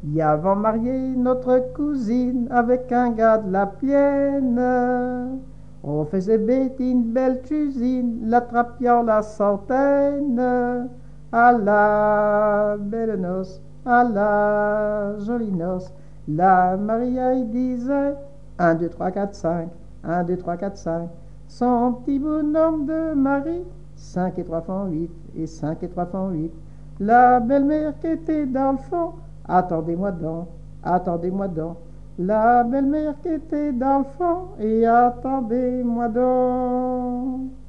Y avant marié notre cousine avec un gars de la Pienne. On faisait bêter une belle cuisine, la trapiant la centaine. À la belle noce, à la jolie noce, la Maria y disait un, 2, 3, 4, 5, un, 2, 3, 4, 5. Son petit bonhomme de Marie, 5 et 3 font 8, et 5 et 3 font 8. La belle-mère qui était dans le fond, attendez-moi donc, attendez-moi donc. La belle-mère qui était dans le fond, et attendez-moi donc.